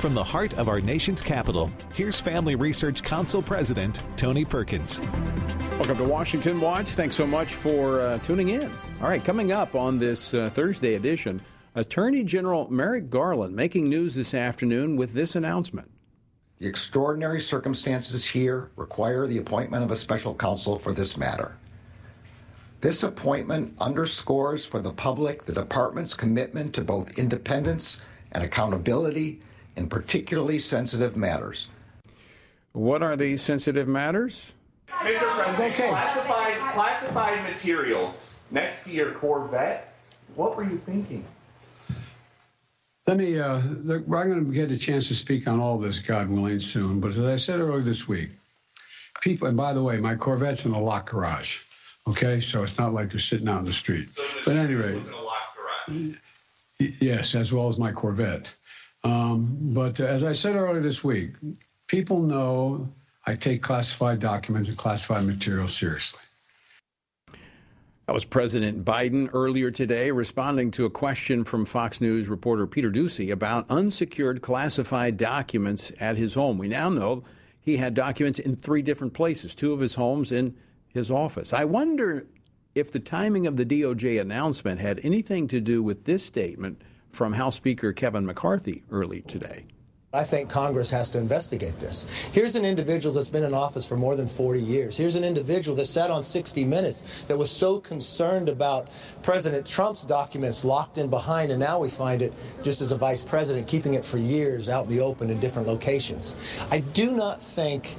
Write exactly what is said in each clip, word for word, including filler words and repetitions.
From the heart of our nation's capital, here's Family Research Council President Tony Perkins. Welcome to Washington Watch. Thanks so much for uh, tuning in. All right, coming up on this uh, Thursday edition, Attorney General Merrick Garland making news this afternoon with this announcement. The extraordinary circumstances here require the appointment of a special counsel for this matter. This appointment underscores for the public the department's commitment to both independence and accountability in particularly sensitive matters. What are these sensitive matters? Mister President, Okay. classified, classified material next to your Corvette, what were you thinking? Let me, uh, look, I'm going to get a chance to speak on all this, God willing, soon. But as I said earlier this week, people, and by the way, my Corvette's in a locked garage, okay? So it's not like you're sitting out in the street. So the but anyway, was in a locked garage. y- yes, as well as my Corvette. Um, but uh, as I said earlier this week, people know I take classified documents and classified material seriously. That was President Biden earlier today responding to a question from Fox News reporter Peter Doocy about unsecured classified documents at his home. We now know he had documents in three different places, two of his homes in his office. I wonder if the timing of the D O J announcement had anything to do with this statement from House Speaker Kevin McCarthy early today. I think Congress has to investigate this. Here's an individual that's been in office for more than forty years. Here's an individual that sat on sixty minutes that was so concerned about President Trump's documents locked in behind, and now we find it just as a vice president, keeping it for years out in the open in different locations. I do not think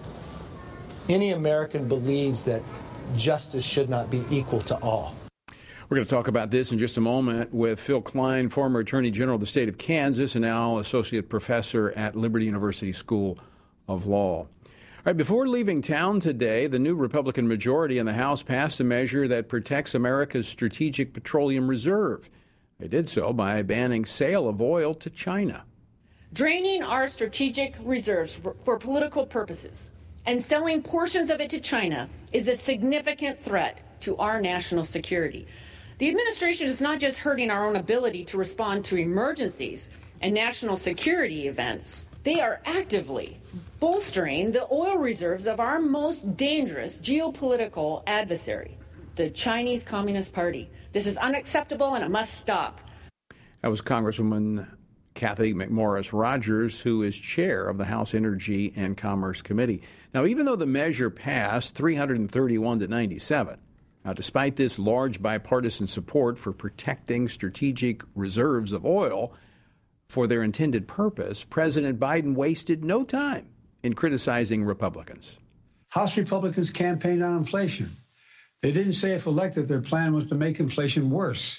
any American believes that justice should not be equal to all. We're going to talk about this in just a moment with Phil Klein, former Attorney General of the state of Kansas and now Associate Professor at Liberty University School of Law. All right, before leaving town today, the new Republican majority in the House passed a measure that protects America's strategic petroleum reserve. They did so by banning sale of oil to China. Draining our strategic reserves for political purposes and selling portions of it to China is a significant threat to our national security. The administration is not just hurting our own ability to respond to emergencies and national security events. They are actively bolstering the oil reserves of our most dangerous geopolitical adversary, the Chinese Communist Party. This is unacceptable and it must stop. That was Congresswoman Kathy McMorris Rodgers, who is chair of the House Energy and Commerce Committee. Now, even though the measure passed three hundred thirty-one to ninety-seven, now, despite this large bipartisan support for protecting strategic reserves of oil for their intended purpose, President Biden wasted no time in criticizing Republicans. House Republicans campaigned on inflation. They didn't say if elected their plan was to make inflation worse.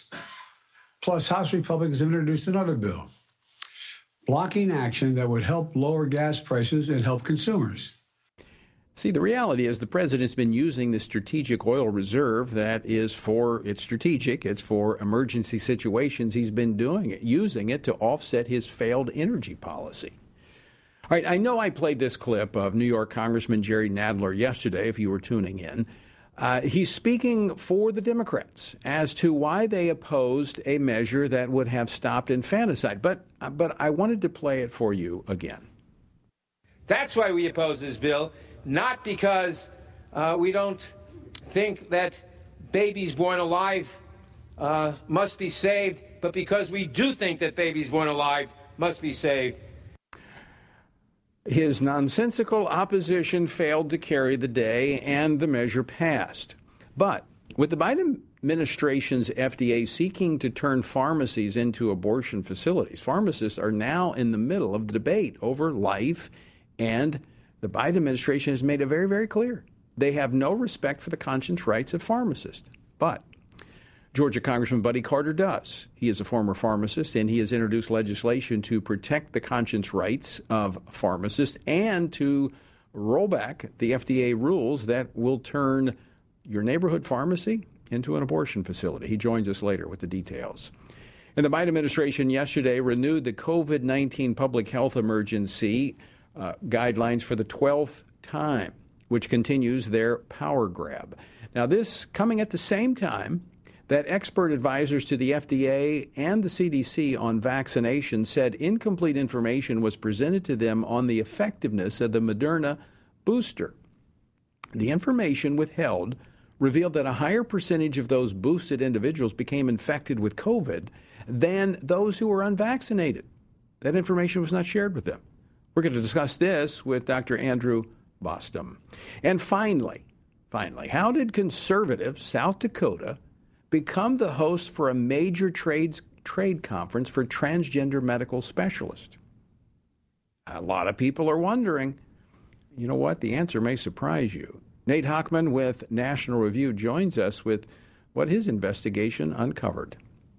Plus, House Republicans have introduced another bill, blocking action that would help lower gas prices and help consumers. See, the reality is the president's been using the strategic oil reserve that is for, it's strategic, it's for emergency situations. He's been doing it, using it to offset his failed energy policy. All right, I know I played this clip of New York Congressman Jerry Nadler yesterday, if you were tuning in. Uh, he's speaking for the Democrats as to why they opposed a measure that would have stopped infanticide. But, but I wanted to play it for you again. That's why we oppose this bill. Not because uh, we don't think that babies born alive uh, must be saved, but because we do think that babies born alive must be saved. His nonsensical opposition failed to carry the day, and the measure passed. But with the Biden administration's F D A seeking to turn pharmacies into abortion facilities, pharmacists are now in the middle of the debate over life, and the Biden administration has made it very, very clear. They have no respect for the conscience rights of pharmacists. But Georgia Congressman Buddy Carter does. He is a former pharmacist, and he has introduced legislation to protect the conscience rights of pharmacists and to roll back the F D A rules that will turn your neighborhood pharmacy into an abortion facility. He joins us later with the details. And the Biden administration yesterday renewed the COVID nineteen public health emergency Uh, guidelines for the twelfth time, which continues their power grab. Now, this coming at the same time that expert advisors to the F D A and the C D C on vaccination said incomplete information was presented to them on the effectiveness of the Moderna booster. The information withheld revealed that a higher percentage of those boosted individuals became infected with COVID than those who were unvaccinated. That information was not shared with them. We're going to discuss this with Doctor Andrew Bostom. And finally, finally, how did conservative South Dakota become the host for a major trades, trade conference for transgender medical specialists? A lot of people are wondering. You know what? The answer may surprise you. Nate Hochman with National Review joins us with what his investigation uncovered.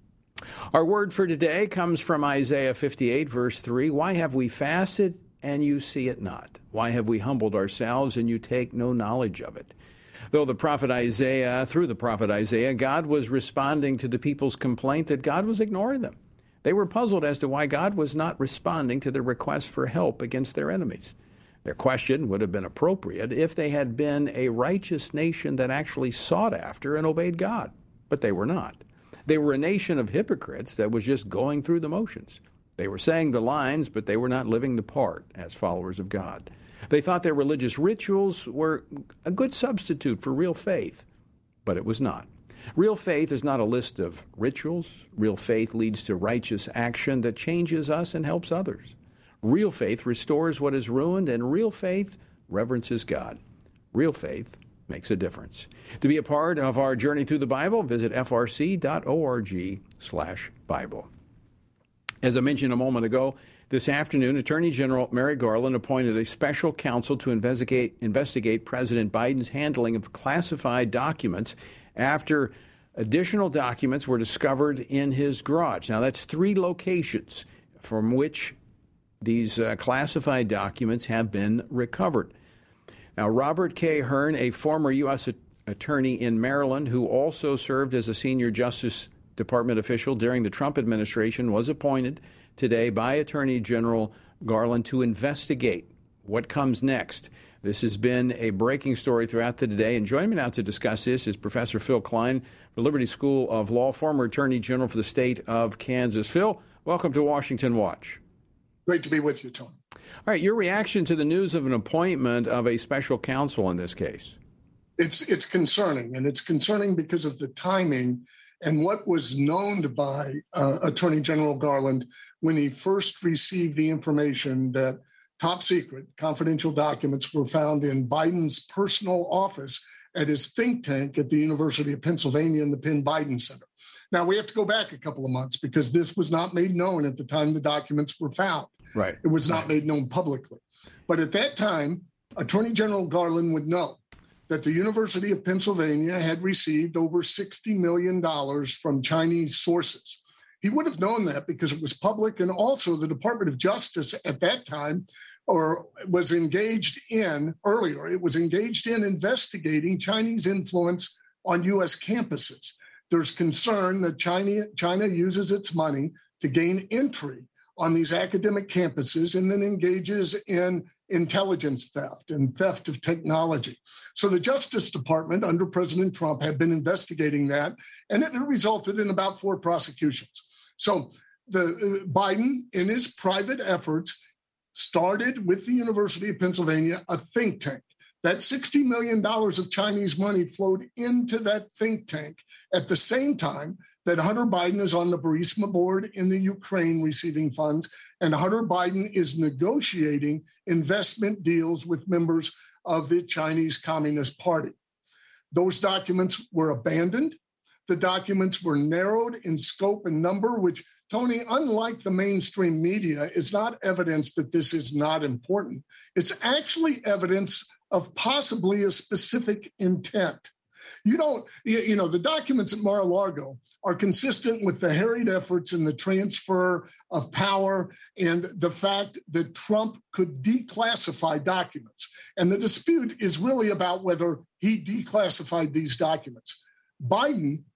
Our word for today comes from Isaiah fifty-eight, verse three. Why have we fasted and you see it not? Why have we humbled ourselves and you take no knowledge of it? Though the prophet Isaiah, through the prophet Isaiah, God was responding to the people's complaint that God was ignoring them. They were puzzled as to why God was not responding to their request for help against their enemies. Their question would have been appropriate if they had been a righteous nation that actually sought after and obeyed God, but they were not. They were a nation of hypocrites that was just going through the motions. They were saying the lines, but they were not living the part as followers of God. They thought their religious rituals were a good substitute for real faith, but it was not. Real faith is not a list of rituals. Real faith leads to righteous action that changes us and helps others. Real faith restores what is ruined, and real faith reverences God. Real faith makes a difference. To be a part of our journey through the Bible, visit f r c dot org slash Bible. As I mentioned a moment ago, this afternoon, Attorney General Merrick Garland appointed a special counsel to investigate investigate President Biden's handling of classified documents after additional documents were discovered in his garage. Now, that's three locations from which these uh, classified documents have been recovered. Now, Robert K. Hearn, a former U S attorney in Maryland who also served as a senior Justice Department official during the Trump administration, was appointed today by Attorney General Garland to investigate what comes next. This has been a breaking story throughout the day, and joining me now to discuss this is Professor Phil Klein from Liberty School of Law, former Attorney General for the state of Kansas. Phil, welcome to Washington Watch. Great to be with you, Tony. All right, your reaction to the news of an appointment of a special counsel in this case? It's it's concerning, and it's concerning because of the timing and what was known by uh, Attorney General Garland when he first received the information that top secret confidential documents were found in Biden's personal office at his think tank at the University of Pennsylvania in the Penn Biden Center. Now, we have to go back a couple of months because this was not made known at the time the documents were found. Right. It was not made known publicly. But at that time, Attorney General Garland would know that the University of Pennsylvania had received over sixty million dollars from Chinese sources. He would have known that because it was public, and also the Department of Justice at that time or was engaged in, earlier, it was engaged in investigating Chinese influence on U S campuses. There's concern that China, China uses its money to gain entry on these academic campuses and then engages in intelligence theft and theft of technology. So the Justice Department under President Trump had been investigating that, and it resulted in about four prosecutions. So the uh, Biden, in his private efforts, started with the University of Pennsylvania a think tank. That sixty million dollars of Chinese money flowed into that think tank at the same time that Hunter Biden is on the Burisma board in the Ukraine receiving funds, and Hunter Biden is negotiating investment deals with members of the Chinese Communist Party. Those documents were abandoned. The documents were narrowed in scope and number, which, Tony, unlike the mainstream media, is not evidence that this is not important. It's actually evidence of possibly a specific intent. You don't, you know, the documents at Mar-a-Lago are consistent with the harried efforts in the transfer of power and the fact that Trump could declassify documents. And the dispute is really about whether he declassified these documents. Biden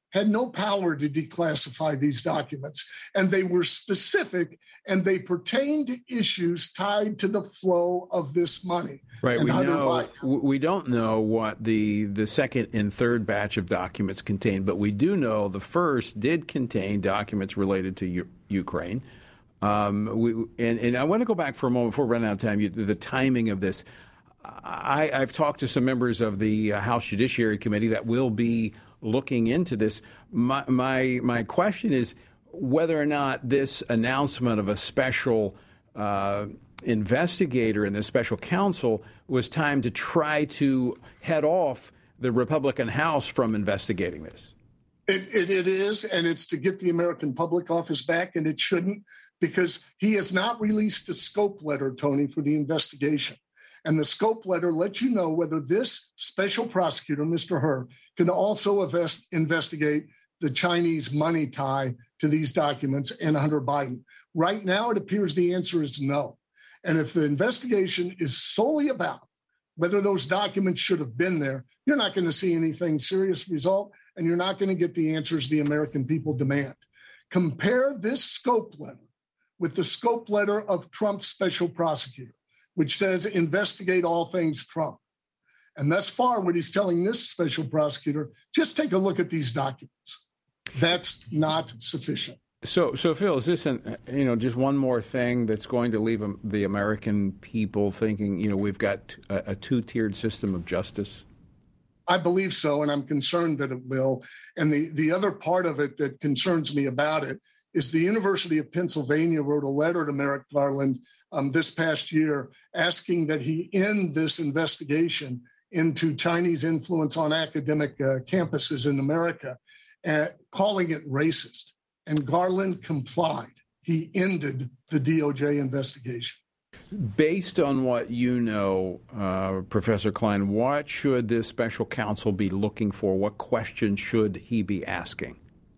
had no power to declassify these documents, and they were specific, and they pertain to issues tied to the flow of this money. Right. And we Hunter know Biden. we don't know what the the second and third batch of documents contain, but we do know the first did contain documents related to U- Ukraine. Um, we, and, and I want to go back for a moment before we run out of time. You, the timing of this. I, I've talked to some members of the House Judiciary Committee that will be looking into this. My my, my question is whether or not this announcement of a special uh, investigator and the special counsel was time to try to head off the Republican House from investigating this. It, it, it is, and it's to get the American Public Office back, and it shouldn't, because he has not released a scope letter, Tony, for the investigation. And the scope letter lets you know whether this special prosecutor, Mister Hur, can also invest, investigate the Chinese money tie to these documents and Hunter Biden. Right now, it appears the answer is no. And if the investigation is solely about whether those documents should have been there, you're not going to see anything serious result, and you're not going to get the answers the American people demand. Compare this scope letter with the scope letter of Trump's special prosecutor, which says investigate all things Trump. And thus far, what he's telling this special prosecutor, just take a look at these documents. That's not sufficient. So, so Phil, is this an, you know, just one more thing that's going to leave the American people thinking, you know, we've got a, a two-tiered system of justice? I believe so, and I'm concerned that it will. And the, the other part of it that concerns me about it is the University of Pennsylvania wrote a letter to Merrick Garland um, this past year asking that he end this investigation into Chinese influence on academic uh, campuses in America, uh, calling it racist. And Garland complied. He ended the D O J investigation. Based on what you know, uh, Professor Klein, what should this special counsel be looking for? What questions should he be asking?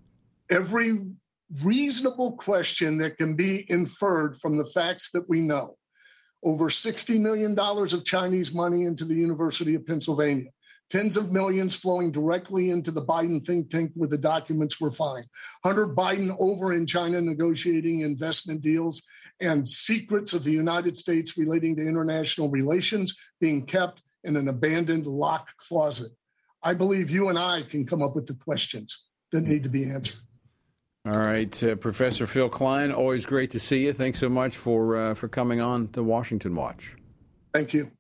Every reasonable question that can be inferred from the facts that we know. Over sixty million dollars of Chinese money into the University of Pennsylvania. Tens of millions flowing directly into the Biden think tank where the documents were found. Hunter Biden over in China negotiating investment deals, and secrets of the United States relating to international relations being kept in an abandoned locked closet. I believe you and I can come up with the questions that need to be answered. All right, uh, Professor Phil Klein, always great to see you. Thanks so much for uh, for coming on to Washington Watch. Thank you.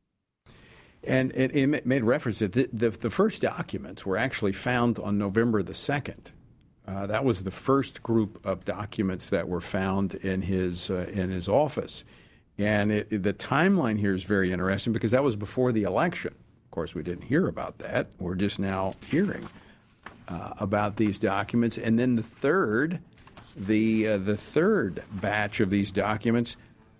And it, it made reference that the, the, the first documents were actually found on November the second. Uh, that was the first group of documents that were found in his uh, in his office. And it, the timeline here is very interesting because that was before the election. Of course, we didn't hear about that. We're just now hearing uh, about these documents. And then the third, the uh, the third batch of these documents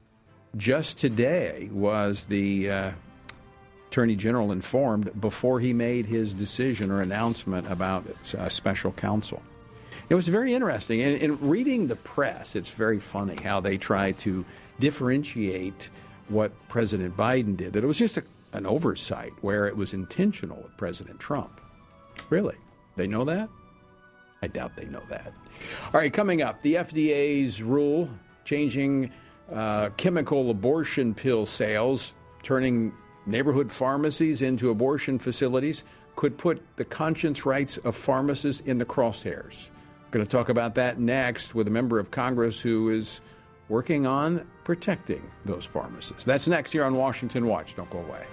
just today was the uh, Attorney General informed before he made his decision or announcement about uh, special counsel. It was very interesting. And in reading the press, it's very funny how they try to differentiate what President Biden did, that it was just a, an oversight where it was intentional with President Trump. Really? They know that? I doubt they know that. All right, coming up, the F D A's rule changing uh, chemical abortion pill sales, turning neighborhood pharmacies into abortion facilities, could put the conscience rights of pharmacists in the crosshairs. We're going to talk about that next with a member of Congress who is working on protecting those pharmacists. That's next here on Washington Watch. Don't go away.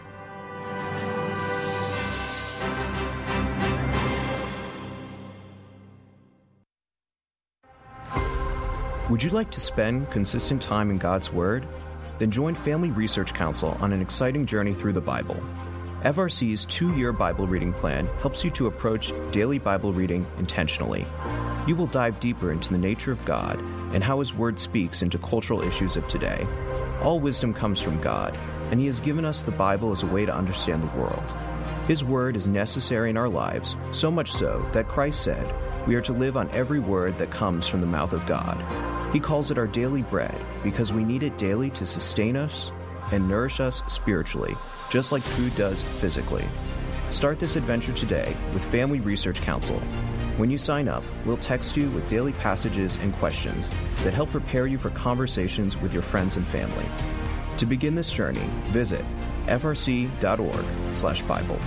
Would you like to spend consistent time in God's Word? Then join Family Research Council on an exciting journey through the Bible. F R C's two-year Bible reading plan helps you to approach daily Bible reading intentionally. You will dive deeper into the nature of God and how His Word speaks into cultural issues of today. All wisdom comes from God, and He has given us the Bible as a way to understand the world. His Word is necessary in our lives, so much so that Christ said, we are to live on every word that comes from the mouth of God. He calls it our daily bread because we need it daily to sustain us and nourish us spiritually, just like food does physically. Start this adventure today with Family Research Council. When you sign up, we'll text you with daily passages and questions that help prepare you for conversations with your friends and family. To begin this journey, visit frc.org slash Bible.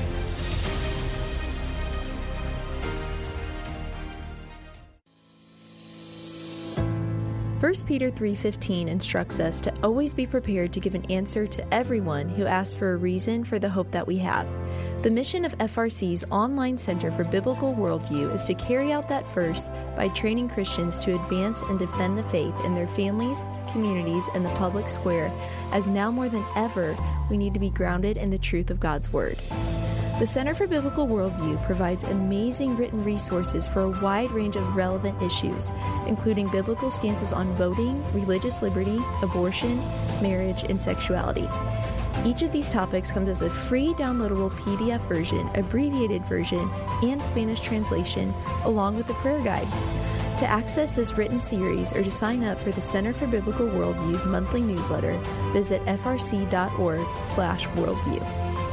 First Peter three fifteen instructs us to always be prepared to give an answer to everyone who asks for a reason for the hope that we have. The mission of F R C's online Center for Biblical Worldview is to carry out that verse by training Christians to advance and defend the faith in their families, communities, and the public square, as now more than ever, we need to be grounded in the truth of God's Word. The Center for Biblical Worldview provides amazing written resources for a wide range of relevant issues, including biblical stances on voting, religious liberty, abortion, marriage, and sexuality. Each of these topics comes as a free downloadable P D F version, abbreviated version, and Spanish translation, along with a prayer guide. To access this written series or to sign up for the Center for Biblical Worldview's monthly newsletter, visit frc.org slash worldview.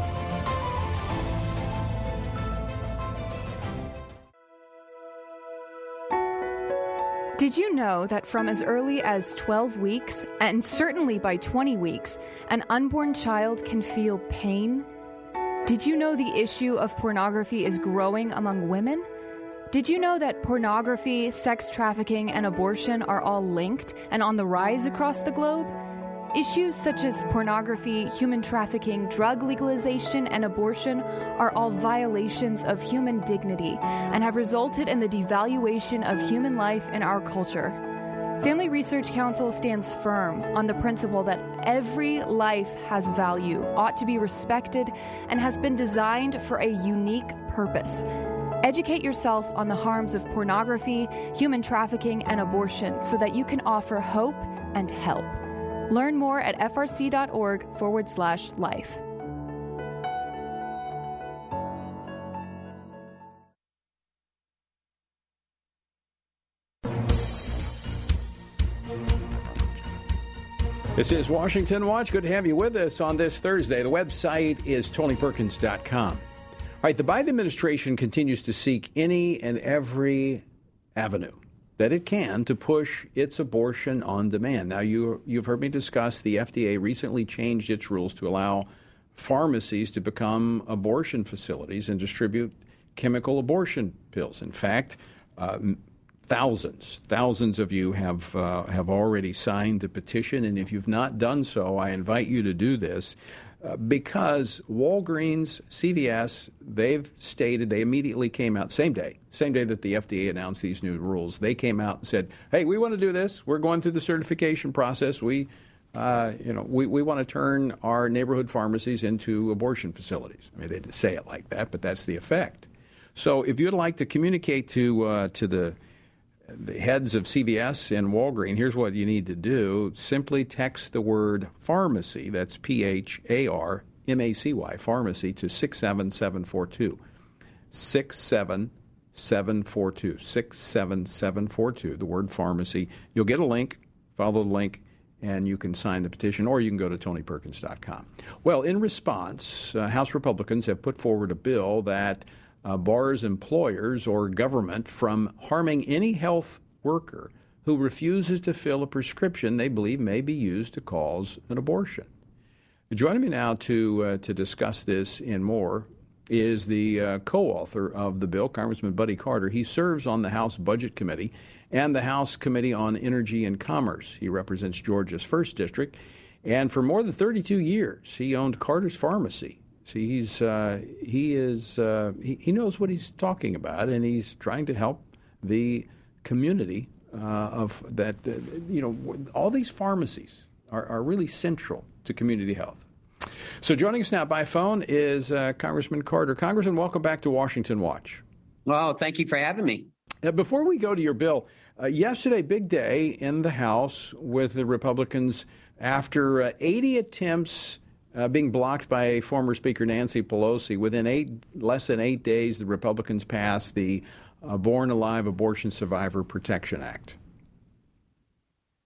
Did you know that from as early as twelve weeks, and certainly by twenty weeks, an unborn child can feel pain? Did you know the issue of pornography is growing among women? Did you know that pornography, sex trafficking, and abortion are all linked and on the rise across the globe? Issues such as pornography, human trafficking, drug legalization, and abortion are all violations of human dignity and have resulted in the devaluation of human life in our culture. Family Research Council stands firm on the principle that every life has value, ought to be respected, and has been designed for a unique purpose. Educate yourself on the harms of pornography, human trafficking, and abortion so that you can offer hope and help. Learn more at frc.org forward slash life. This is Washington Watch. Good to have you with us on this Thursday. The website is tony perkins dot com. All right, the Biden administration continues to seek any and every avenue that it can to push its abortion on demand. Now, you, you've heard me discuss the F D A recently changed its rules to allow pharmacies to become abortion facilities and distribute chemical abortion pills. In fact, uh, thousands, thousands of you have uh, have already signed the petition, and if you've not done so, I invite you to do this. Uh, because Walgreens, C V S, they've stated, they immediately came out, same day, same day that the F D A announced these new rules, they came out and said, hey, we want to do this. We're going through the certification process. We, uh, you know, we, we want to turn our neighborhood pharmacies into abortion facilities. I mean, they didn't say it like that, but that's the effect. So if you'd like to communicate to uh, to the the heads of C V S and Walgreens, here's what you need to do. Simply text the word pharmacy, that's P H A R M A C Y, pharmacy, to six seven seven four two. six seven seven four two. six seven seven four two, the word pharmacy. You'll get a link, follow the link, and you can sign the petition, or you can go to tony perkins dot com. Well, in response, uh, House Republicans have put forward a bill that Uh, bars employers or government from harming any health worker who refuses to fill a prescription they believe may be used to cause an abortion. Joining me now to uh, to discuss this and more is the uh, co-author of the bill, Congressman Buddy Carter. He serves on the House Budget Committee and the House Committee on Energy and Commerce. He represents Georgia's first District, and for more than thirty-two years, he owned Carter's Pharmacy. See, he's uh, he is uh, he, he knows what he's talking about, and he's trying to help the community uh, of that. Uh, you know, all these pharmacies are, are really central to community health. So, joining us now by phone is uh, Congressman Carter. Congressman, welcome back to Washington Watch. Well, thank you for having me. Uh, before we go to your bill, uh, yesterday, big day in the House with the Republicans after uh, eighty attempts. Uh, being blocked by former Speaker Nancy Pelosi. Within eight, less than eight days, the Republicans passed the uh, Born Alive Abortion Survivor Protection Act.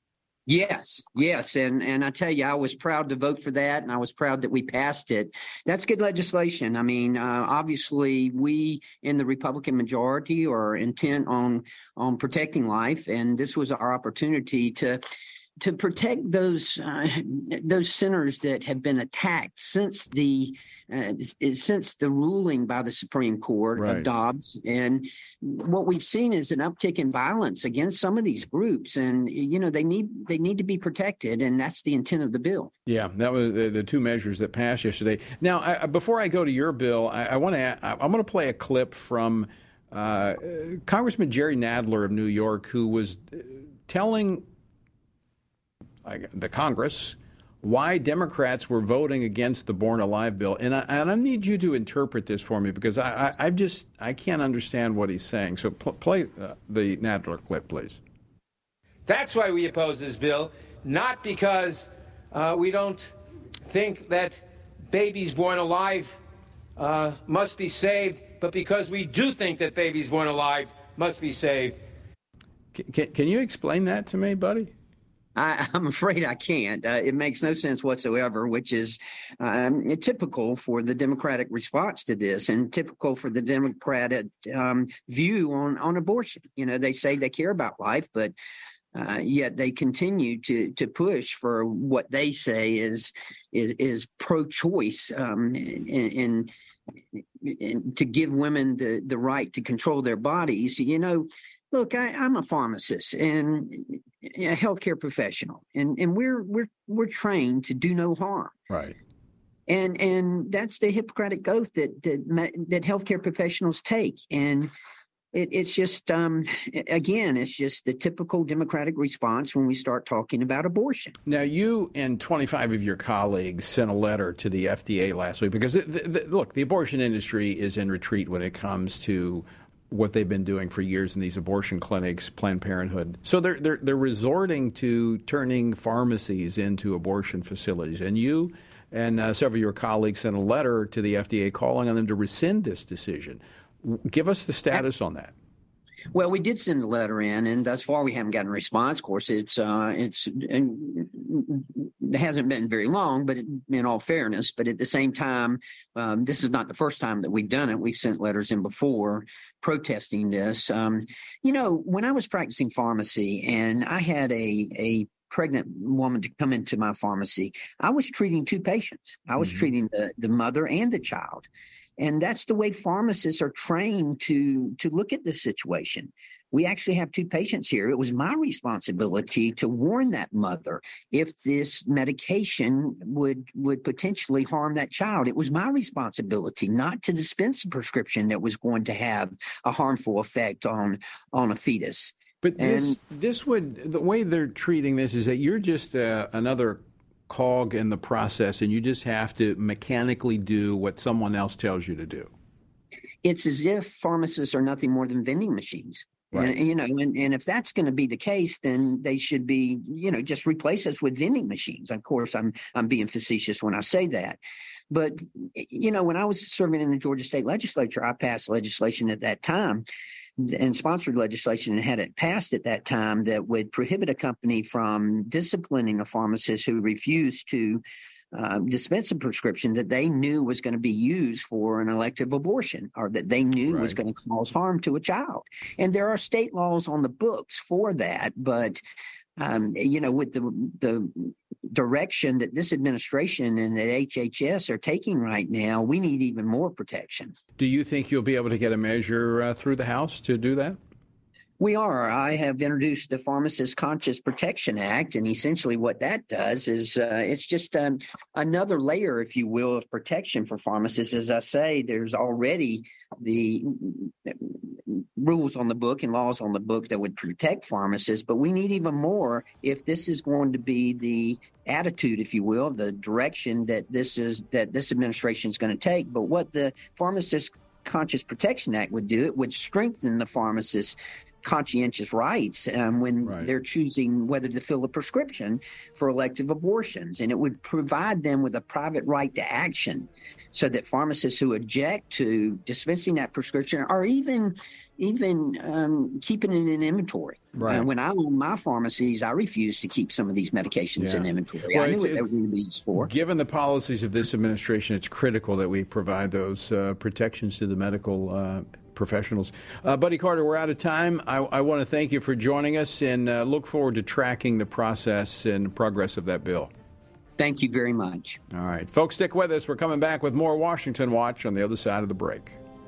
Yes, yes. And and I tell you, I was proud to vote for that, and I was proud that we passed it. That's good legislation. I mean, uh, obviously, we in the Republican majority are intent on on protecting life, and this was our opportunity to to protect those uh, those centers that have been attacked since the uh, since the ruling by the Supreme Court right. of Dobbs. And what we've seen is an uptick in violence against some of these groups, and you know they need they need to be protected, and that's the intent of the bill. Yeah, that was the, the two measures that passed yesterday. Now, I, before I go to your bill, I, I want to I'm going to play a clip from uh, Congressman Jerry Nadler of New York, who was telling the Congress why Democrats were voting against the Born Alive bill. And I, and I need you to interpret this for me, because I, I, I just I can't understand what he's saying. So pl- play uh, the Nadler clip, please. That's why we oppose this bill, not because uh, we don't think that babies born alive uh, must be saved, but because we do think that babies born alive must be saved. Can, can, can you explain that to me, buddy? I, I'm afraid I can't. Uh, it makes no sense whatsoever, which is um, typical for the Democratic response to this, and typical for the Democratic um, view on, on abortion. You know, they say they care about life, but uh, yet they continue to to push for what they say is is, is pro-choice um, and, and, and to give women the, the right to control their bodies. You know, look, I, I'm a pharmacist and a healthcare professional, and, and we're we're we're trained to do no harm. Right. And and that's the Hippocratic oath that that that healthcare professionals take. And it, it's just um, again, it's just the typical Democratic response when we start talking about abortion. Now, you and twenty-five of your colleagues sent a letter to the F D A last week because, the, the, look, the abortion industry is in retreat when it comes to what they've been doing for years in these abortion clinics, Planned Parenthood. So they're they're they're resorting to turning pharmacies into abortion facilities. And you and uh, several of your colleagues sent a letter to the F D A calling on them to rescind this decision. Give us the status on that. Well, we did send the letter in, and thus far we haven't gotten a response. Of course, it's uh, it's it hasn't been very long, but it, in all fairness, but at the same time, um, this is not the first time that we've done it. We've sent letters in before protesting this. Um, you know, when I was practicing pharmacy, and I had a a pregnant woman to come into my pharmacy, I was treating two patients. I was mm-hmm. treating the the mother and the child. And that's the way pharmacists are trained to, to look at this situation. We actually have two patients here. It was my responsibility to warn that mother if this medication would, would potentially harm that child. It was my responsibility not to dispense a prescription that was going to have a harmful effect on, on a fetus. But this, and, this would, the way they're treating this is that you're just uh, another cog in the process, and you just have to mechanically do what someone else tells you to do. It's as if pharmacists are nothing more than vending machines. Right. And, you know, and, and if that's going to be the case, then they should be, you know, just replace us with vending machines. Of course, I'm I'm being facetious when I say that. But, you know, when I was serving in the Georgia State Legislature, I passed legislation at that time and sponsored legislation and had it passed at that time that would prohibit a company from disciplining a pharmacist who refused to uh, dispense a prescription that they knew was going to be used for an elective abortion, or that they knew right. was going to cause harm to a child. And there are state laws on the books for that, but Um, you know, with the the direction that this administration and that H H S are taking right now, we need even more protection. Do you think you'll be able to get a measure uh, through the House to do that? We are. I have introduced the Pharmacist Conscious Protection Act, and essentially what that does is uh, it's just um, another layer, if you will, of protection for pharmacists. As I say, there's already the rules on the book and laws on the book that would protect pharmacists, but we need even more if this is going to be the attitude, if you will, the direction that this is that this administration is going to take. But what the Pharmacist Conscious Protection Act would do, it would strengthen the pharmacist's conscientious rights um, when right. they're choosing whether to fill a prescription for elective abortions. And it would provide them with a private right to action so that pharmacists who object to dispensing that prescription, or even even um, keeping it in inventory. Right. Uh, when I own my pharmacies, I refuse to keep some of these medications Yeah. in inventory. Well, I knew it's- what they were going to be used for. Given the policies of this administration, it's critical that we provide those uh, protections to the medical uh, professionals. Uh, Buddy Carter, we're out of time. I, I want to thank you for joining us and uh, look forward to tracking the process and progress of that bill. Thank you very much. All right. Folks, stick with us. We're coming back with more Washington Watch on the other side of the break.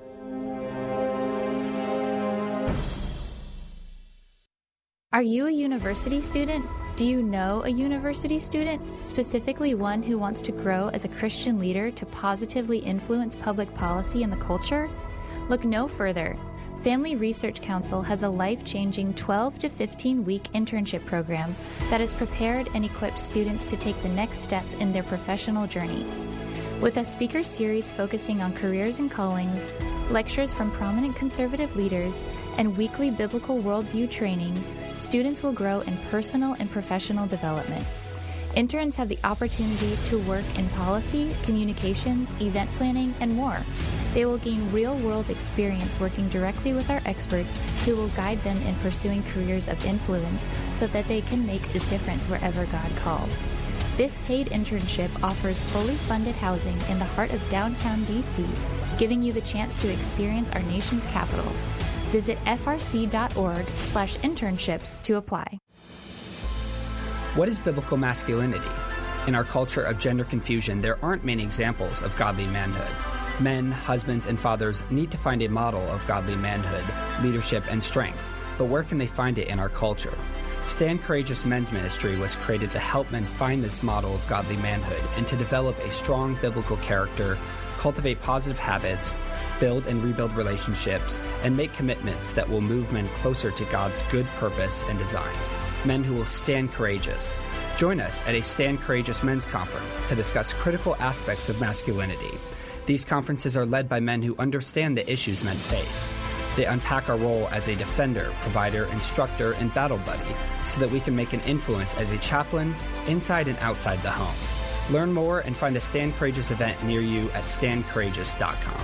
Are you a university student? Do you know a university student, specifically one who wants to grow as a Christian leader to positively influence public policy and the culture? Look no further. Family Research Council has a life-changing twelve to fifteen week internship program that has prepared and equipped students to take the next step in their professional journey. With a speaker series focusing on careers and callings, lectures from prominent conservative leaders, and weekly biblical worldview training, students will grow in personal and professional development. Interns have the opportunity to work in policy, communications, event planning, and more. They will gain real-world experience working directly with our experts who will guide them in pursuing careers of influence so that they can make a difference wherever God calls. This paid internship offers fully funded housing in the heart of downtown D C, giving you the chance to experience our nation's capital. Visit f r c dot org slash internships to apply. What is biblical masculinity? In our culture of gender confusion, there aren't many examples of godly manhood. Men, husbands, and fathers need to find a model of godly manhood, leadership, and strength. But where can they find it in our culture? Stand Courageous Men's Ministry was created to help men find this model of godly manhood and to develop a strong biblical character, cultivate positive habits, build and rebuild relationships, and make commitments that will move men closer to God's good purpose and design. Men who will stand courageous. Join us at a Stand Courageous Men's Conference to discuss critical aspects of masculinity. These conferences are led by men who understand the issues men face. They unpack our role as a defender, provider, instructor, and battle buddy so that we can make an influence as a chaplain inside and outside the home. Learn more and find a Stand Courageous event near you at stand courageous dot com.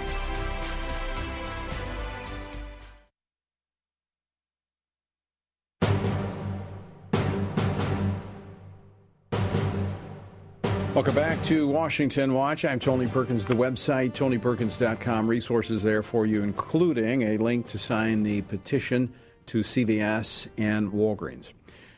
Welcome back to Washington Watch. I'm Tony Perkins. The website, tony perkins dot com. Resources there for you, including a link to sign the petition to C V S and Walgreens.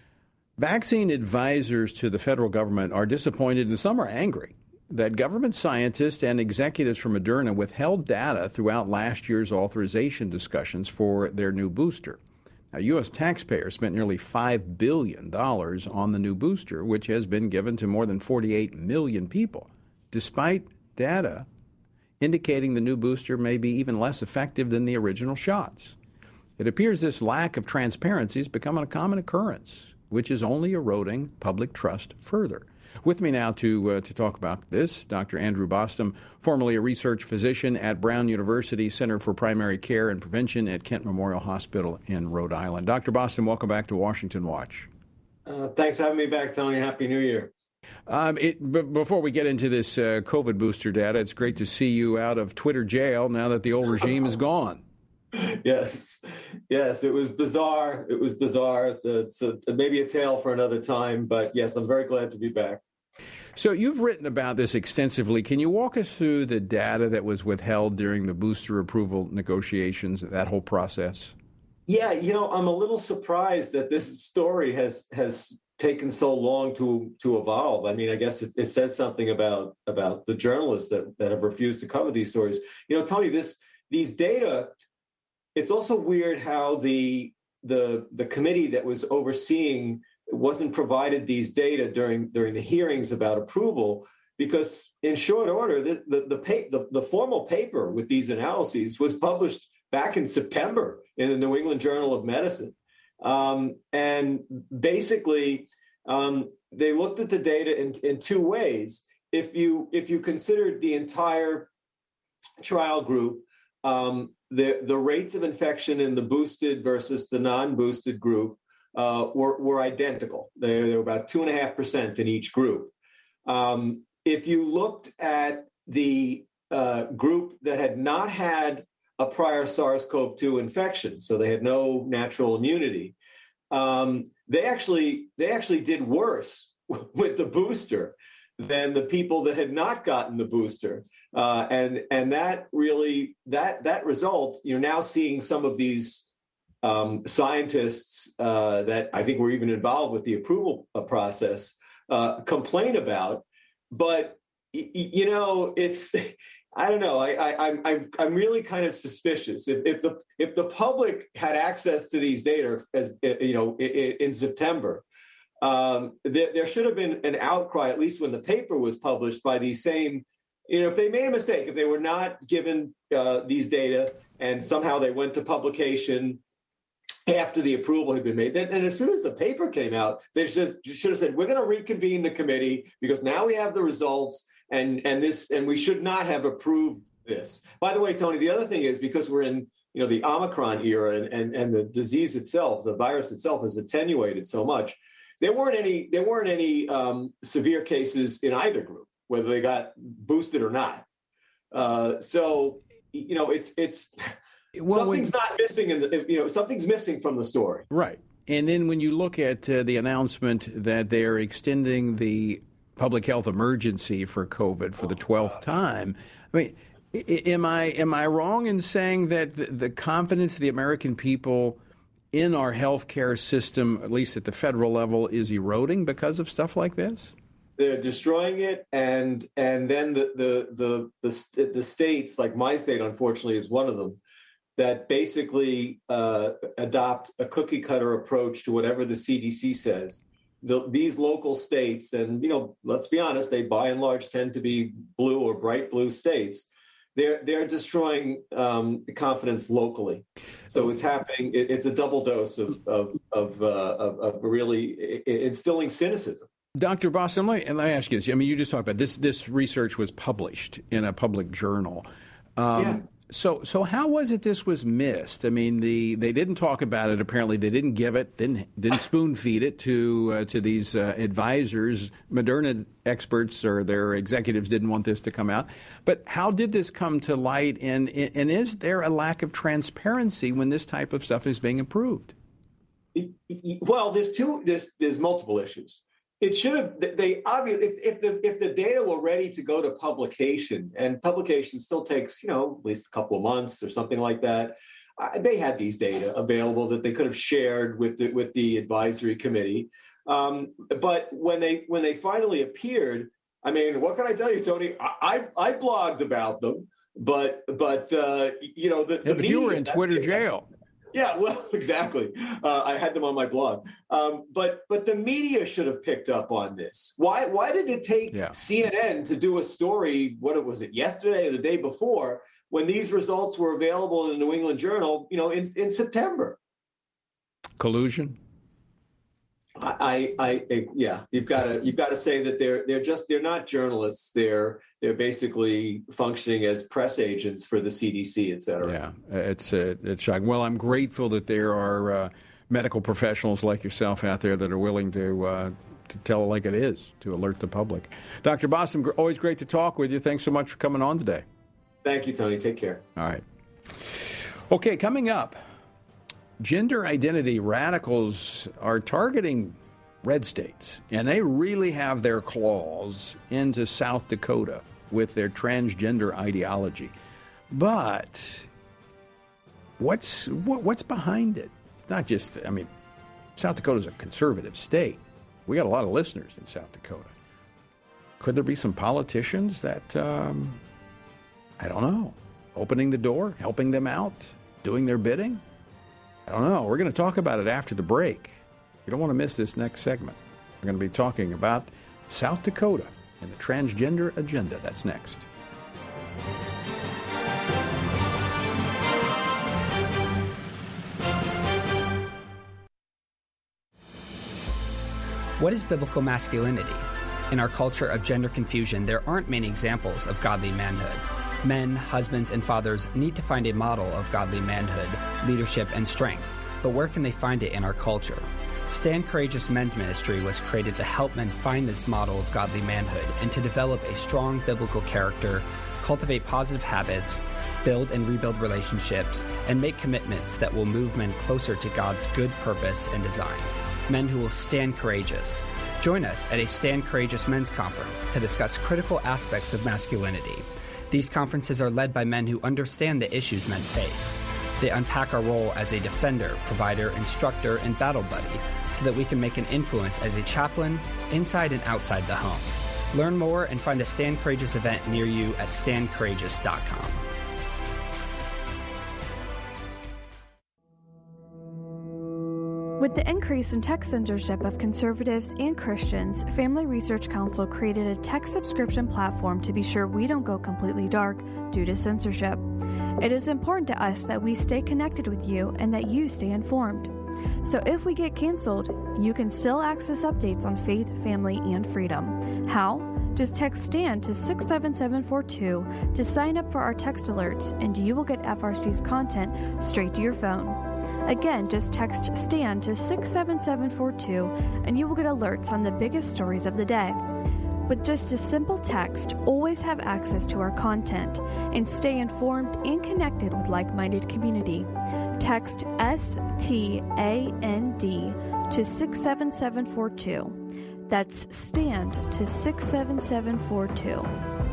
Vaccine advisors to the federal government are disappointed and some are angry that government scientists and executives from Moderna withheld data throughout last year's authorization discussions for their new booster. Now, U S taxpayers spent nearly five billion dollars on the new booster, which has been given to more than forty-eight million people, despite data indicating the new booster may be even less effective than the original shots. It appears this lack of transparency is becoming a common occurrence, which is only eroding public trust further. With me now to uh, to talk about this, Doctor Andrew Bostom, formerly a research physician at Brown University Center for Primary Care and Prevention at Kent Memorial Hospital in Rhode Island. Doctor Bostom, welcome back to Washington Watch. Uh, thanks for having me back, Tony. Happy New Year. Um, it, b- before we get into this uh, COVID booster data, it's great to see you out of Twitter jail now that the old regime is gone. Yes, yes, it was bizarre. It was bizarre. It's, a, it's a, maybe a tale for another time, but yes, I'm very glad to be back. So you've written about this extensively. Can you walk us through the data that was withheld during the booster approval negotiations, that whole process? Yeah, you know, I'm a little surprised that this story has has taken so long to to evolve. I mean, I guess it, it says something about about the journalists that, that have refused to cover these stories. You know, Tony, this these data. It's also weird how the the the committee that was overseeing wasn't provided these data during during the hearings about approval, because in short order, the the the, pa- the, the formal paper with these analyses was published back in September in the New England Journal of Medicine, um, and basically um, they looked at the data in, in two ways. If you if you considered the entire trial group. Um, The, the rates of infection in the boosted versus the non-boosted group uh, were, were identical. They, they were about two and a half percent in each group. Um, if you looked at the uh, group that had not had a prior SARS-CoV two infection, so they had no natural immunity. Um, they actually they actually did worse with the booster than the people that had not gotten the booster, uh, and and that really that that result, you're now seeing some of these um, scientists uh, that I think were even involved with the approval process uh, complain about. But y- you know, it's I don't know. I, I I'm I'm I'm really kind of suspicious. If if the if the public had access to these data, as you know, in, in September. Um, there, there should have been an outcry, at least when the paper was published, by these same, you know, if they made a mistake, if they were not given uh, these data and somehow they went to publication after the approval had been made, then, and as soon as the paper came out, they should, should have said, we're going to reconvene the committee because now we have the results and, and this, and we should not have approved this. By the way, Tony, the other thing is because we're in, you know, the Omicron era and, and, and the disease itself, the virus itself has attenuated so much. There weren't any. There weren't any um, severe cases in either group, whether they got boosted or not. Uh, so, you know, it's it's well, something's when, not missing in the. You know, something's missing from the story. Right, and then when you look at uh, the announcement that they are extending the public health emergency for COVID for the twelfth time, I mean, am I am I wrong in saying that the, the confidence of the American people in our healthcare system, at least at the federal level, is eroding because of stuff like this? They're destroying it, and and then the the the the, the states, like my state, unfortunately, is one of them, that basically uh, adopt a cookie cutter approach to whatever the C D C says. The, these local states, and you know, let's be honest, they by and large tend to be blue or bright blue states. They're they're destroying um, confidence locally, so it's happening. It, it's a double dose of of of, uh, of, of really instilling cynicism. Doctor Boston, let me, let me ask you this. I mean, you just talked about this. This research was published in a public journal. Um, yeah. So so how was it this was missed? I mean, the they didn't talk about it. Apparently, they didn't give it, didn't didn't spoon feed it to uh, to these uh, advisors. Moderna experts or their executives didn't want this to come out. But how did this come to light? And and is there a lack of transparency when this type of stuff is being approved? Well, there's two. There's there's multiple issues. It should have. They obviously, if, if the if the data were ready to go to publication, and publication still takes, you know, at least a couple of months or something like that. Uh, they had these data available that they could have shared with the with the advisory committee. Um, but when they when they finally appeared, I mean, what can I tell you, Tony? I I, I blogged about them, but but uh, you know the, yeah, the but media, you were in Twitter jail. Yeah, well, exactly. Uh, I had them on my blog, um, but but the media should have picked up on this. Why why did it take yeah. C N N to do a story? What was it, yesterday or the day before, when these results were available in the New England Journal? You know, in, in September. Collusion. I, I, I, yeah, you've got to you've got to say that they're they're just they're not journalists. They're they're basically functioning as press agents for the C D C, et cetera. Yeah, it's uh, it's shocking. Well, I'm grateful that there are uh, medical professionals like yourself out there that are willing to uh, to tell it like it is, to alert the public. Doctor Boston, always great to talk with you. Thanks so much for coming on today. Thank you, Tony. Take care. All right. Okay, coming up. Gender identity radicals are targeting red states, and they really have their claws into South Dakota with their transgender ideology. But what's what, what's behind it? It's not just, I mean, South Dakota's a conservative state. We got a lot of listeners in South Dakota. Could there be some politicians that, um, I don't know, opening the door, helping them out, doing their bidding? I don't know. We're going to talk about it after the break. You don't want to miss this next segment. We're going to be talking about South Dakota and the transgender agenda. That's next. What is biblical masculinity? In our culture of gender confusion, there aren't many examples of godly manhood. Men, husbands, and fathers need to find a model of godly manhood, leadership, and strength. But where can they find it in our culture? Stand Courageous Men's Ministry was created to help men find this model of godly manhood and to develop a strong biblical character, cultivate positive habits, build and rebuild relationships, and make commitments that will move men closer to God's good purpose and design. Men who will stand courageous. Join us at a Stand Courageous Men's Conference to discuss critical aspects of masculinity. These conferences are led by men who understand the issues men face. They unpack our role as a defender, provider, instructor, and battle buddy so that we can make an influence as a chaplain inside and outside the home. Learn more and find a Stand Courageous event near you at stand courageous dot com. With the increase in tech censorship of conservatives and Christians, Family Research Council created a tech subscription platform to be sure we don't go completely dark due to censorship. It is important to us that we stay connected with you and that you stay informed. So if we get canceled, you can still access updates on faith, family, and freedom. How? Just text STAND to six seven seven four two to sign up for our text alerts, and you will get F R C's content straight to your phone. Again, just text STAND to six seven seven four two, and you will get alerts on the biggest stories of the day. With just a simple text, always have access to our content and stay informed and connected with like-minded community. Text S T A N D to six seven seven four two. That's STAND to six seven seven four two.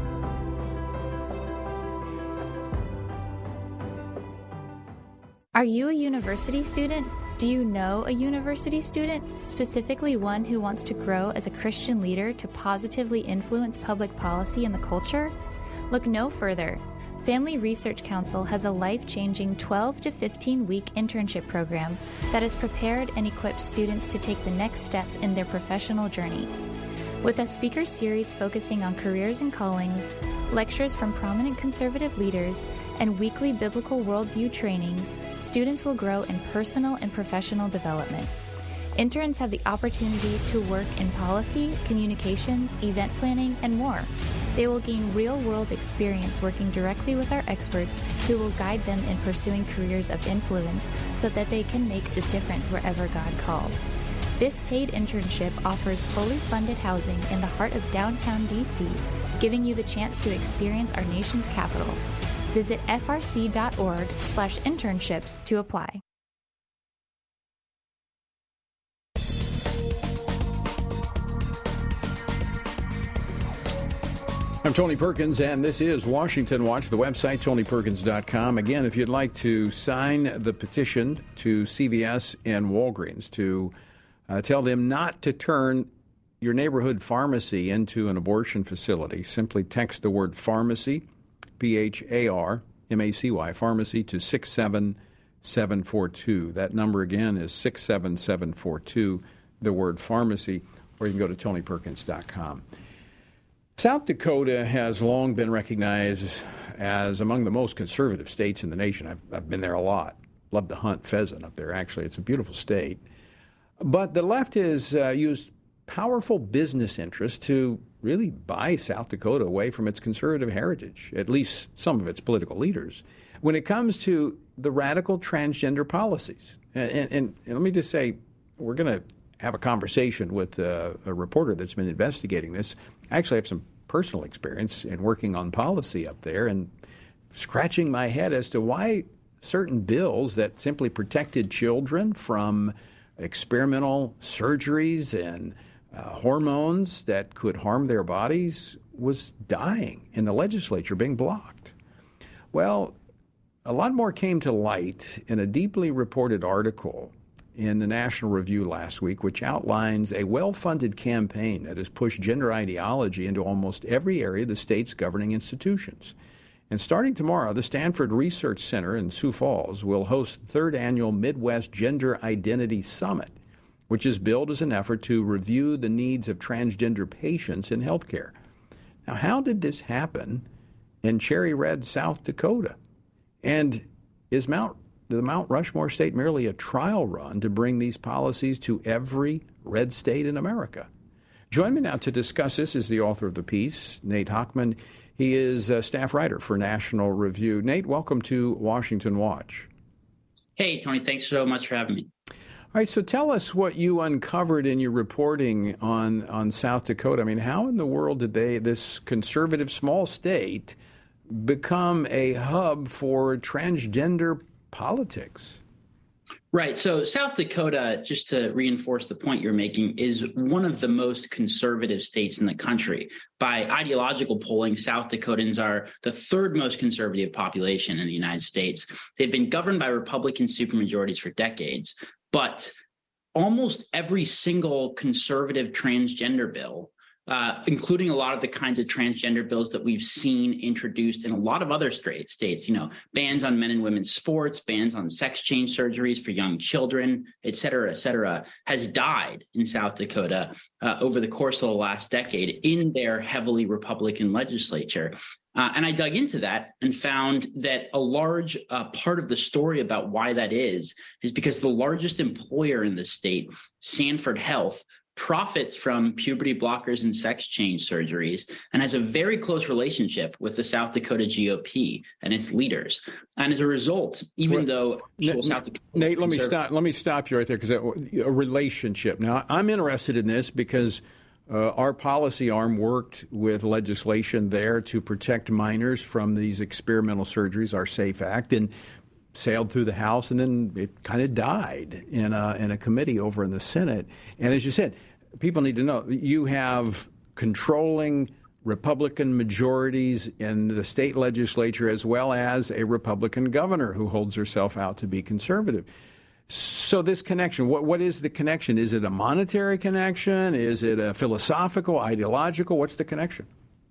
Are you a university student? Do you know a university student, specifically one who wants to grow as a Christian leader to positively influence public policy and the culture? Look no further. Family Research Council has a life-changing twelve to fifteen week internship program that has prepared and equipped students to take the next step in their professional journey. With a speaker series focusing on careers and callings, lectures from prominent conservative leaders, and weekly biblical worldview training, students will grow in personal and professional development. Interns have the opportunity to work in policy, communications, event planning, and more. They will gain real-world experience working directly with our experts who will guide them in pursuing careers of influence so that they can make a difference wherever God calls. This paid internship offers fully funded housing in the heart of downtown D C, giving you the chance to experience our nation's capital. Visit F R C dot org slash internships to apply. I'm Tony Perkins, and this is Washington Watch, the website, tony perkins dot com. Again, if you'd like to sign the petition to C V S and Walgreens to uh, tell them not to turn your neighborhood pharmacy into an abortion facility, simply text the word pharmacy, P H A R M A C Y, pharmacy, to six seven seven four two. That number again is six seven seven four two, the word pharmacy, or you can go to tony perkins dot com. South Dakota has long been recognized as among the most conservative states in the nation. I've, I've been there a lot. Love to hunt pheasant up there, actually. It's a beautiful state. But the left has uh, used powerful business interests to really buy South Dakota away from its conservative heritage, at least some of its political leaders, when it comes to the radical transgender policies. And, and, and let me just say, we're going to have a conversation with uh, a reporter that's been investigating this. I actually have some personal experience in working on policy up there and scratching my head as to why certain bills that simply protected children from experimental surgeries and uh, hormones that could harm their bodies was dying in the legislature, being blocked. Well, a lot more came to light in a deeply reported article in the National Review last week, which outlines a well-funded campaign that has pushed gender ideology into almost every area of the state's governing institutions. And starting tomorrow, the Stanford Research Center in Sioux Falls will host the third annual Midwest Gender Identity Summit, which is billed as an effort to review the needs of transgender patients in healthcare. Now, how did this happen in Cherry Red, South Dakota? And is Mount the Mount Rushmore state merely a trial run to bring these policies to every red state in America? Join me now to discuss this is the author of the piece, Nate Hochman. He is a staff writer for National Review. Nate, welcome to Washington Watch. Hey, Tony, thanks so much for having me. All right, so tell us what you uncovered in your reporting on, on South Dakota. I mean, how in the world did they, this conservative small state, become a hub for transgender politics. Right. So South Dakota, just to reinforce the point you're making, is one of the most conservative states in the country. By ideological polling, South Dakotans are the third most conservative population in the United States. They've been governed by Republican supermajorities for decades, but almost every single conservative transgender bill, Uh, including a lot of the kinds of transgender bills that we've seen introduced in a lot of other straight states, you know, bans on men and women's sports, bans on sex change surgeries for young children, et cetera, et cetera, has died in South Dakota uh, over the course of the last decade in their heavily Republican legislature. Uh, and I dug into that and found that a large uh, part of the story about why that is, is because the largest employer in the state, Sanford Health, profits from puberty blockers and sex change surgeries and has a very close relationship with the South Dakota G O P and its leaders. And as a result, even well, though Nate, South Dakota Nate, let me stop. Let me stop you right there because a relationship. Now, I'm interested in this because uh, our policy arm worked with legislation there to protect minors from these experimental surgeries, our SAFE Act, and sailed through the House, and then it kind of died in a, in a committee over in the Senate. And as you said, people need to know, you have controlling Republican majorities in the state legislature as well as a Republican governor who holds herself out to be conservative. So this connection, what what is the connection? Is it a monetary connection? Is it a philosophical, ideological? What's the connection?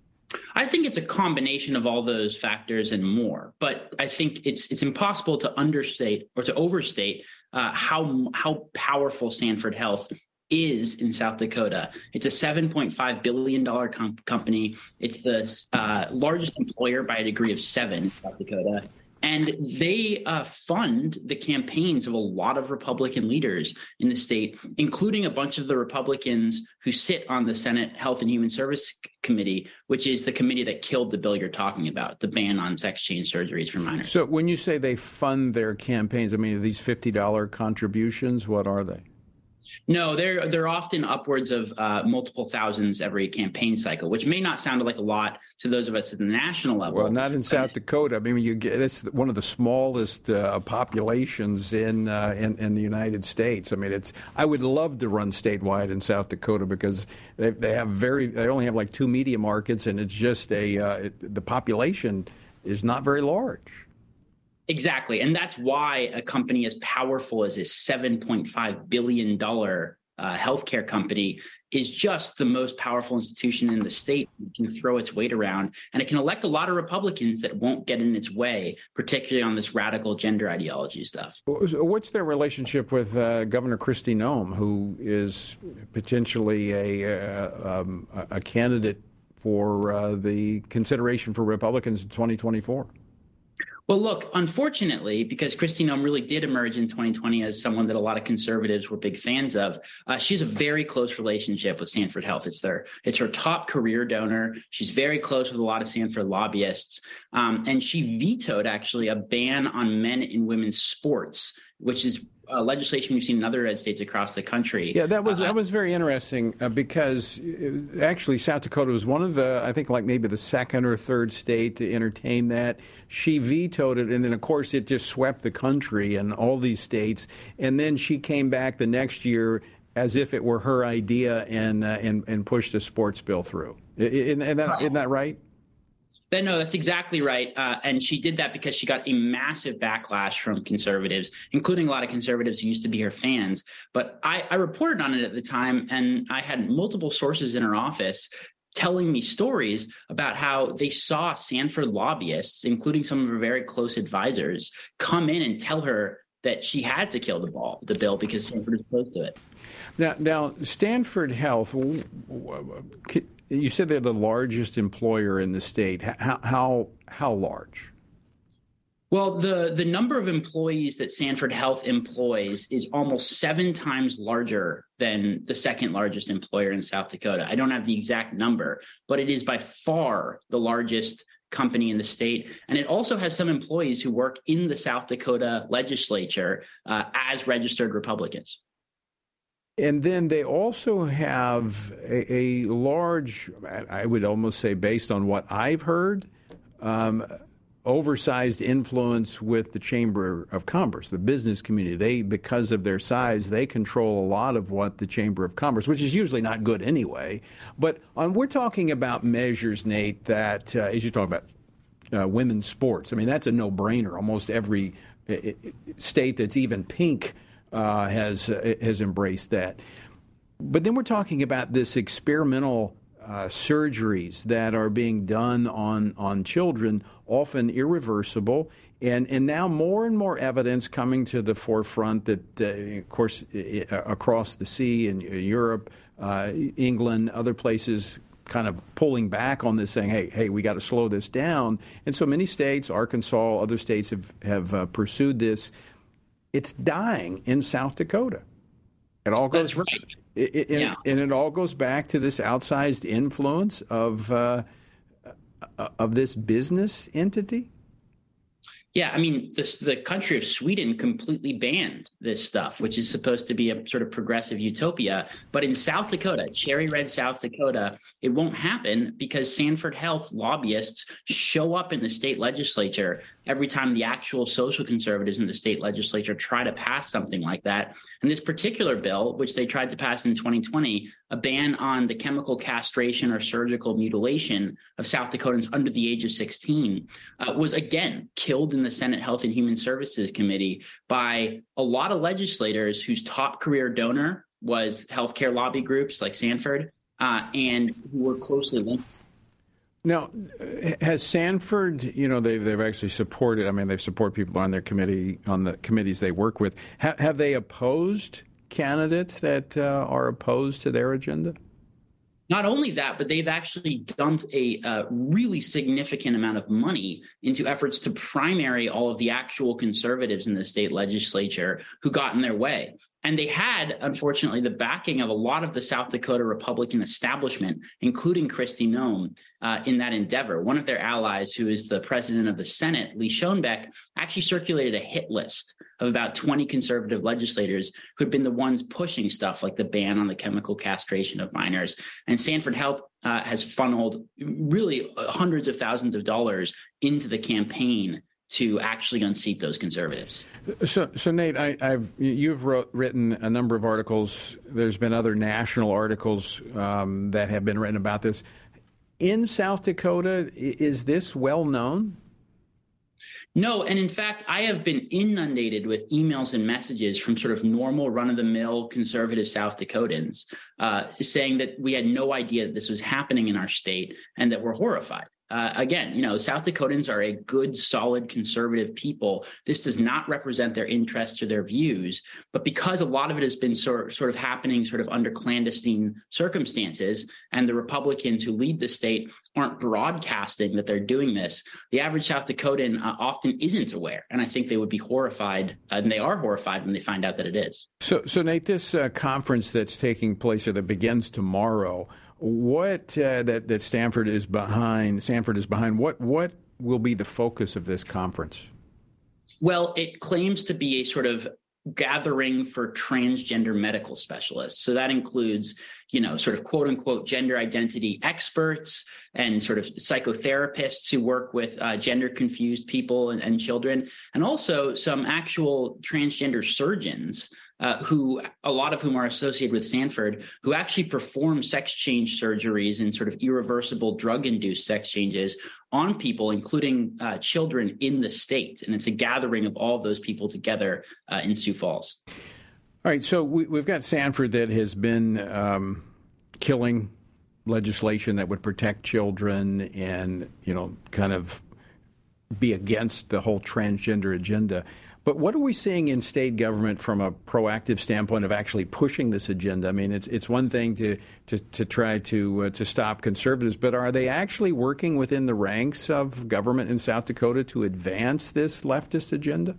I think it's a combination of all those factors and more, but I think it's it's impossible to understate or to overstate uh, how how powerful Sanford Health is in South Dakota. It's a seven point five billion dollars com- company. It's the uh, largest employer by a degree of seven in South Dakota. And they uh, fund the campaigns of a lot of Republican leaders in the state, including a bunch of the Republicans who sit on the Senate Health and Human Service Committee, which is the committee that killed the bill you're talking about, the ban on sex change surgeries for minors. So when you say they fund their campaigns, I mean, are these fifty dollars contributions? What are they? No, they're they're often upwards of uh, multiple thousands every campaign cycle, which may not sound like a lot to those of us at the national level. Well, not in South Dakota. I mean, you get it's one of the smallest uh, populations in, uh, in in the United States. I mean, it's I would love to run statewide in South Dakota because they they have very they only have like two media markets, and it's just a uh, it, the population is not very large. Exactly. And that's why a company as powerful as this seven point five billion dollars uh, healthcare company is just the most powerful institution in the state. It can throw its weight around, and it can elect a lot of Republicans that won't get in its way, particularly on this radical gender ideology stuff. What's their relationship with uh, Governor Kristi Noem, who is potentially a, uh, um, a candidate for uh, the consideration for Republicans in twenty twenty-four? Well, look, unfortunately, because Kristi Noem really did emerge in twenty twenty as someone that a lot of conservatives were big fans of, uh, she has a very close relationship with Sanford Health. It's their, it's her top career donor. She's very close with a lot of Sanford lobbyists. Um, and she vetoed, actually, a ban on men and women's sports, which is Uh, legislation we've seen in other red states across the country. Yeah, that was uh, that was very interesting uh, because uh, actually South Dakota was one of the, I think like maybe the second or third state to entertain that. She vetoed it, and then of course it just swept the country and all these states. And then she came back the next year as if it were her idea and uh, and, and pushed a sports bill through. Isn't that, isn't that right? Then, no, that's exactly right. Uh, and she did that because she got a massive backlash from conservatives, including a lot of conservatives who used to be her fans. But I, I reported on it at the time, and I had multiple sources in her office telling me stories about how they saw Sanford lobbyists, including some of her very close advisors, come in and tell her that she had to kill the ball, the bill because Sanford is opposed to it. Now, now Sanford Health, you said they're the largest employer in the state. How how how large? Well, the, the number of employees that Sanford Health employs is almost seven times larger than the second largest employer in South Dakota. I don't have the exact number, but it is by far the largest company in the state. And it also has some employees who work in the South Dakota legislature uh, as registered Republicans. And then they also have a, a large, I would almost say based on what I've heard, um, oversized influence with the Chamber of Commerce, the business community. They, because of their size, they control a lot of what the Chamber of Commerce, which is usually not good anyway. But on, we're talking about measures, Nate, that, uh, as you talk about uh, women's sports, I mean, that's a no-brainer. Almost every uh, state that's even pink uh, has uh, has embraced that. But then we're talking about this experimental uh, surgeries that are being done on, on children, often irreversible, and, and now more and more evidence coming to the forefront that, uh, of course, uh, across the sea in Europe, uh, England, other places, kind of pulling back on this, saying, hey, hey, we got to slow this down. And so many states, Arkansas, other states have, have uh, pursued this. It's dying in South Dakota. It all goes That's right. It, it, yeah. and, and it all goes back to this outsized influence of uh, of this business entity? Yeah, I mean, this, the country of Sweden completely banned this stuff, which is supposed to be a sort of progressive utopia. But in South Dakota, cherry red South Dakota, it won't happen because Sanford Health lobbyists show up in the state legislature every time the actual social conservatives in the state legislature try to pass something like that. And this particular bill, which they tried to pass in twenty twenty, a ban on the chemical castration or surgical mutilation of South Dakotans under the age of sixteen, uh, was again killed in the Senate Health and Human Services Committee by a lot of legislators whose top career donor was healthcare lobby groups like Sanford, uh, and who were closely linked. Now, has Sanford, you know, they've, they've actually supported, I mean, they've supported people on their committee, on the committees they work with. Ha- have they opposed candidates that uh, are opposed to their agenda? Not only that, but they've actually dumped a uh, really significant amount of money into efforts to primary all of the actual conservatives in the state legislature who got in their way. And they had, unfortunately, the backing of a lot of the South Dakota Republican establishment, including Kristi Noem, uh, in that endeavor. One of their allies, who is the president of the Senate, Lee Schoenbeck, actually circulated a hit list of about twenty conservative legislators who had been the ones pushing stuff like the ban on the chemical castration of minors. And Sanford Health uh, has funneled really hundreds of thousands of dollars into the campaign to actually unseat those conservatives. So, so Nate, I, I've you've wrote, written a number of articles. There's been other national articles um, that have been written about this. In South Dakota, is this well known? No, and in fact, I have been inundated with emails and messages from sort of normal run-of-the-mill conservative South Dakotans uh, saying that we had no idea that this was happening in our state and that we're horrified. Uh, again, you know, South Dakotans are a good, solid, conservative people. This does not represent their interests or their views. But because a lot of it has been sort, sort of happening sort of under clandestine circumstances, and the Republicans who lead the state aren't broadcasting that they're doing this, the average South Dakotan uh, often isn't aware. And I think they would be horrified, uh, and they are horrified when they find out that it is. So, so Nate, this uh, conference that's taking place or that begins tomorrow, What uh, that that Stanford is behind, Sanford is behind. What what will be the focus of this conference? Well, it claims to be a sort of gathering for transgender medical specialists. So that includes, you know, sort of quote unquote gender identity experts and sort of psychotherapists who work with uh, gender confused people and, and children, and also some actual transgender surgeons uh, who, a lot of whom are associated with Sanford, who actually perform sex change surgeries and sort of irreversible drug induced sex changes on people, including uh, children in the state. And it's a gathering of all of those people together uh, in Sioux Falls. All right, so we, we've got Sanford that has been um, killing legislation that would protect children and, you know, kind of be against the whole transgender agenda. But what are we seeing in state government from a proactive standpoint of actually pushing this agenda? I mean, it's it's one thing to to, to try to uh, to stop conservatives, but are they actually working within the ranks of government in South Dakota to advance this leftist agenda?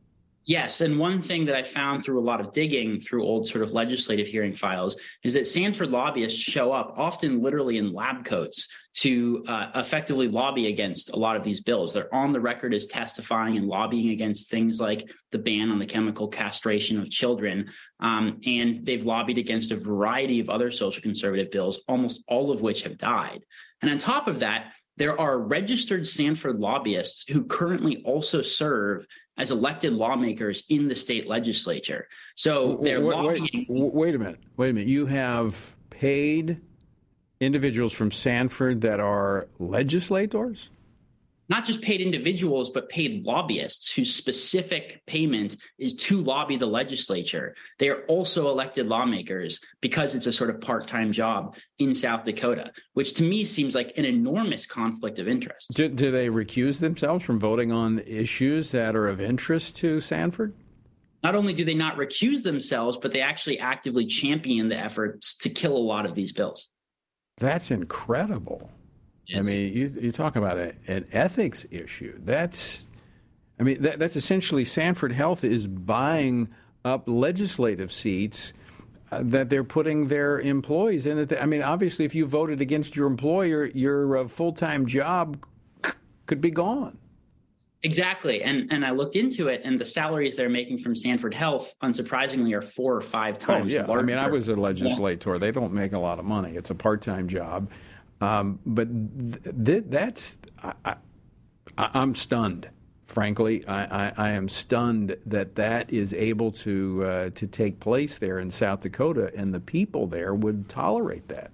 Yes, and one thing that I found through a lot of digging through old sort of legislative hearing files is that Sanford lobbyists show up often literally in lab coats to uh, effectively lobby against a lot of these bills. They're on the record as testifying and lobbying against things like the ban on the chemical castration of children, um, and they've lobbied against a variety of other social conservative bills, almost all of which have died. And on top of that, there are registered Sanford lobbyists who currently also serve as elected lawmakers in the state legislature. So they're wait, lobbying. Wait, wait a minute. Wait a minute. You have paid individuals from Sanford that are legislators? Not just paid individuals, but paid lobbyists whose specific payment is to lobby the legislature. They are also elected lawmakers because it's a sort of part-time job in South Dakota, which to me seems like an enormous conflict of interest. Do, do they recuse themselves from voting on issues that are of interest to Sanford? Not only do they not recuse themselves, but they actually actively champion the efforts to kill a lot of these bills. That's incredible. Yes. I mean, you, you talk about a, an ethics issue. That's, I mean, that, that's essentially Sanford Health is buying up legislative seats uh, that they're putting their employees in. I mean, obviously, if you voted against your employer, your uh, full-time job c- could be gone. Exactly. And and I looked into it, and the salaries they're making from Sanford Health, unsurprisingly, are four or five times oh, yeah. larger. I mean, I was a legislator. They don't make a lot of money. It's a part-time job. Um, but th- th- that's, I, I, I'm stunned, frankly. I, I, I am stunned that that is able to uh, to take place there in South Dakota, and the people there would tolerate that.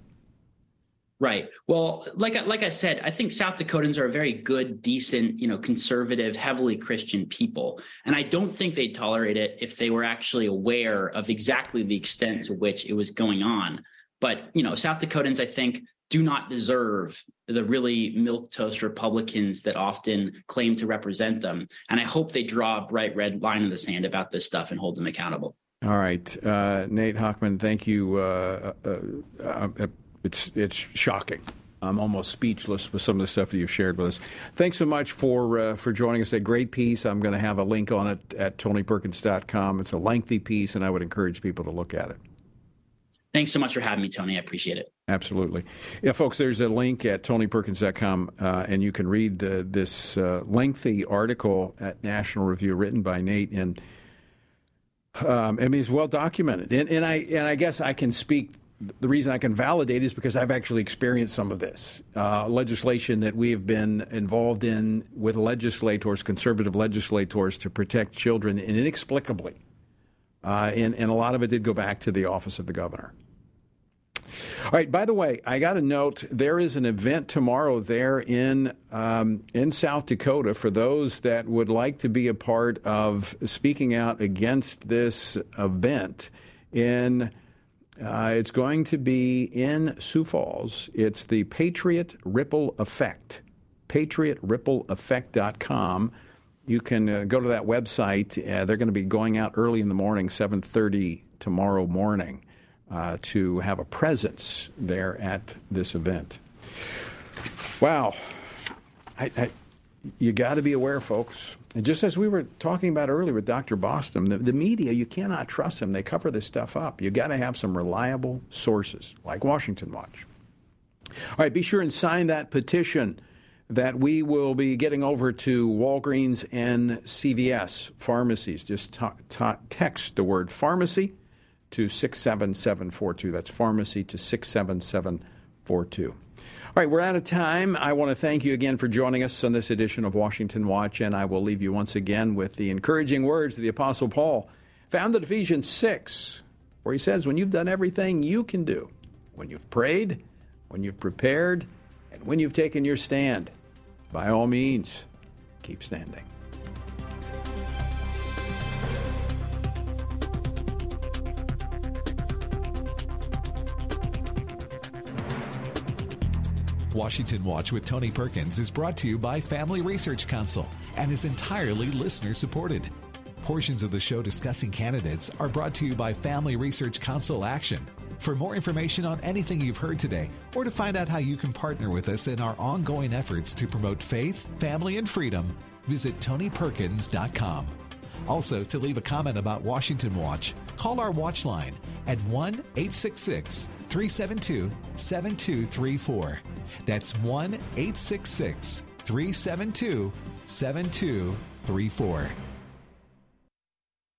Right. Well, like like I said, I think South Dakotans are a very good, decent, you know, conservative, heavily Christian people. And I don't think they'd tolerate it if they were actually aware of exactly the extent to which it was going on. But, you know, South Dakotans, I think, do not deserve the really milquetoast Republicans that often claim to represent them. And I hope they draw a bright red line in the sand about this stuff and hold them accountable. All right. Uh, Nate Hochman, thank you. Uh, uh, uh, it's, it's shocking. I'm almost speechless with some of the stuff that you've shared with us. Thanks so much for uh, for joining us. A great piece. I'm going to have a link on it at tony perkins dot com. It's a lengthy piece, and I would encourage people to look at it. Thanks so much for having me, Tony. I appreciate it. Absolutely. Yeah, folks, there's a link at tony perkins dot com, uh, and you can read the, this uh, lengthy article at National Review written by Nate. And um, I mean, it's well documented. And, and, I, and I guess I can speak, the reason I can validate is because I've actually experienced some of this. Uh, legislation that we have been involved in with legislators, conservative legislators, to protect children, and inexplicably. Uh, and, and a lot of it did go back to the office of the governor. All right. By the way, I got a note. There is an event tomorrow there in um, in South Dakota for those that would like to be a part of speaking out against this event. In uh, it's going to be in Sioux Falls. It's the Patriot Ripple Effect. patriot ripple effect dot com. You can uh, go to that website. Uh, they're going to be going out early in the morning, seven thirty tomorrow morning. Uh, to have a presence there at this event. Wow. I, I, you got to be aware, folks. And just as we were talking about earlier with Doctor Boston, the, the media, you cannot trust them. They cover this stuff up. You got to have some reliable sources, like Washington Watch. All right, be sure and sign that petition that we will be getting over to Walgreens and C V S pharmacies. Just ta- ta- text the word pharmacy to six seven seven four two. That's pharmacy to six seven seven four two. All right, we're out of time. I want to thank you again for joining us on this edition of Washington Watch, and I will leave you once again with the encouraging words of the Apostle Paul, found in Ephesians six, where he says, when you've done everything you can do, when you've prayed, when you've prepared, and when you've taken your stand, by all means, keep standing. Washington Watch with Tony Perkins is brought to you by Family Research Council and is entirely listener-supported. Portions of the show discussing candidates are brought to you by Family Research Council Action. For more information on anything you've heard today, or to find out how you can partner with us in our ongoing efforts to promote faith, family, and freedom, visit tony perkins dot com. Also, to leave a comment about Washington Watch, call our watch line at one eight six six, three seven two, seven two three four. That's one eight six six, three seven two, seven two three four.